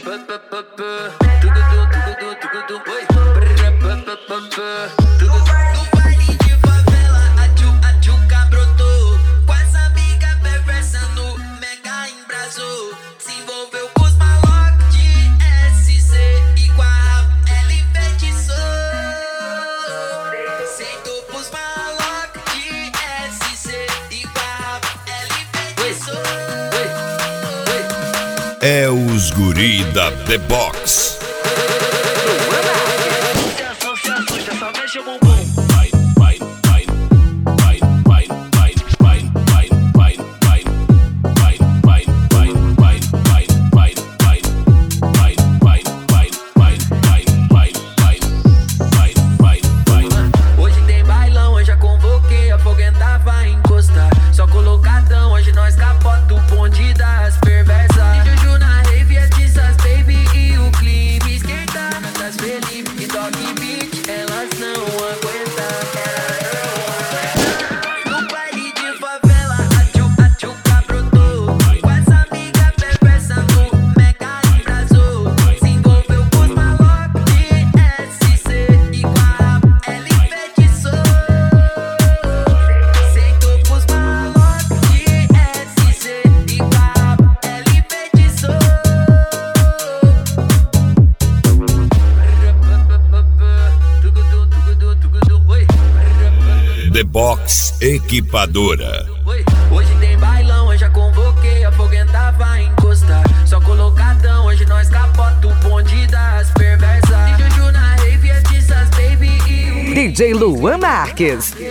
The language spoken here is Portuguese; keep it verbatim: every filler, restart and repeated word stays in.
É os guri da The Box. Hoje tem bailão, hoje já convoquei, a foguenta vai encostar. Só colocadão, hoje nós capota o bonde das perversas. Felipe e Dog Beat, elas não aguentam. No baile de favela, a tchuca, a tchuca brotou. Com essa amiga perversa no mega embrasou. Se envolveu com os malocos de S C e com a rapa ela enfeitiçou. Sentou com os malocos de S C e com a rapa ela enfeitiçou. The Box Equipadora. Hoje tem bailão, hoje já convoquei, a foguenta vai encostar. Só colocadão, hoje nós capota o bonde das perversas. De Juju na rave, é dessas baby e o D J Luan Marques.